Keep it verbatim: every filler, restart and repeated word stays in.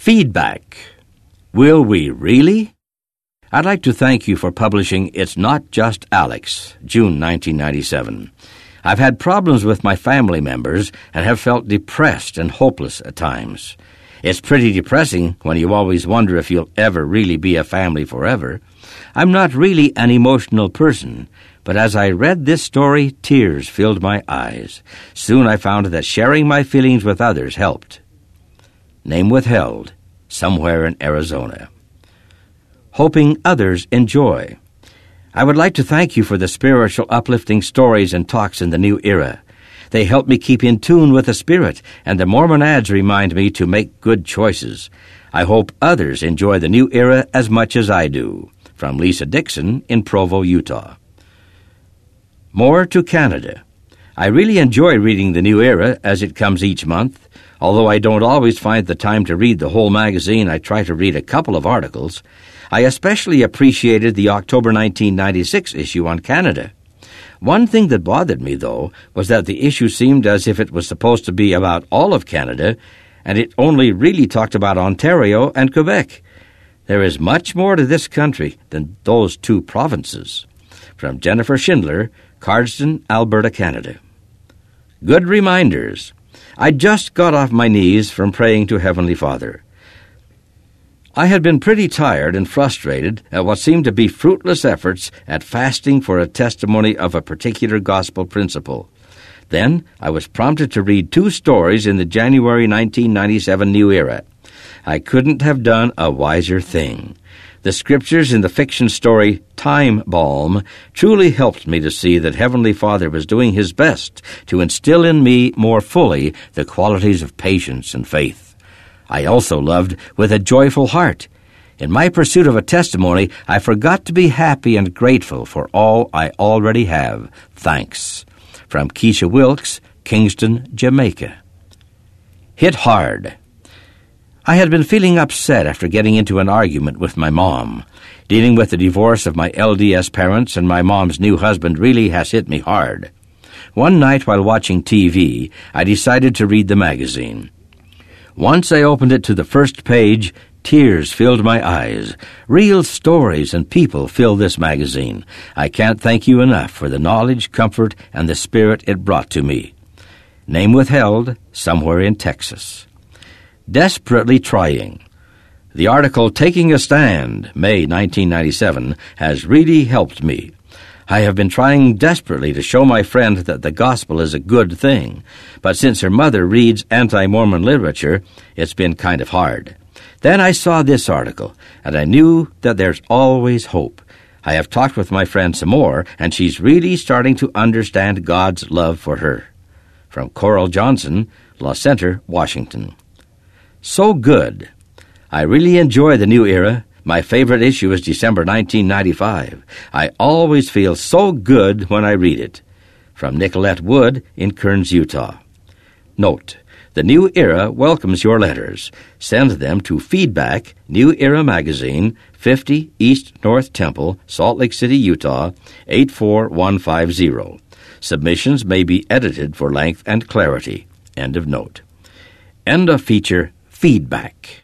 Feedback. Will we really? I'd like to thank you for publishing It's Not Just Alex, June nineteen ninety-seven. I've had problems with my family members and have felt depressed and hopeless at times. It's pretty depressing when you always wonder if you'll ever really be a family forever. I'm not really an emotional person, but as I read this story, tears filled my eyes. Soon I found that sharing my feelings with others helped. Name withheld, somewhere in Arizona. Hoping others enjoy. I would like to thank you for the spiritual uplifting stories and talks in the new era. They help me keep in tune with the Spirit, and the Mormon ads remind me to make good choices. I hope others enjoy the new era as much as I do. From Lisa Dixon in Provo, Utah. More to Canada. I really enjoy reading the new era as it comes each month. Although I don't always find the time to read the whole magazine, I try to read a couple of articles. I especially appreciated the October nineteen ninety-six issue on Canada. One thing that bothered me, though, was that the issue seemed as if it was supposed to be about all of Canada, and it only really talked about Ontario and Quebec. There is much more to this country than those two provinces. From Jennifer Schindler, Cardston, Alberta, Canada. Good reminders. I just got off my knees from praying to Heavenly Father. I had been pretty tired and frustrated at what seemed to be fruitless efforts at fasting for a testimony of a particular gospel principle. Then I was prompted to read two stories in the January nineteen ninety-seven New Era. I couldn't have done a wiser thing. The scriptures in the fiction story Time Balm truly helped me to see that Heavenly Father was doing His best to instill in me more fully the qualities of patience and faith. I also loved With a Joyful Heart. In my pursuit of a testimony, I forgot to be happy and grateful for all I already have. Thanks. From Keisha Wilkes, Kingston, Jamaica. Hit hard. I had been feeling upset after getting into an argument with my mom. Dealing with the divorce of my L D S parents and my mom's new husband really has hit me hard. One night while watching T V, I decided to read the magazine. Once I opened it to the first page, tears filled my eyes. Real stories and people fill this magazine. I can't thank you enough for the knowledge, comfort, and the spirit it brought to me. Name withheld, somewhere in Texas. Desperately trying. The article Taking a Stand, May nineteen ninety-seven, has really helped me. I have been trying desperately to show my friend that the gospel is a good thing, but since her mother reads anti-Mormon literature, it's been kind of hard. Then I saw this article, and I knew that there's always hope. I have talked with my friend some more, and she's really starting to understand God's love for her. From Coral Johnson, La Center, Washington. So good. I really enjoy the new era. My favorite issue is December nineteen ninety-five. I always feel so good when I read it. From Nicolette Wood in Kearns, Utah. Note, the New Era welcomes your letters. Send them to Feedback, New Era Magazine, fifty East North Temple, Salt Lake City, Utah, eight four one five zero. Submissions may be edited for length and clarity. End of note. End of feature Feedback.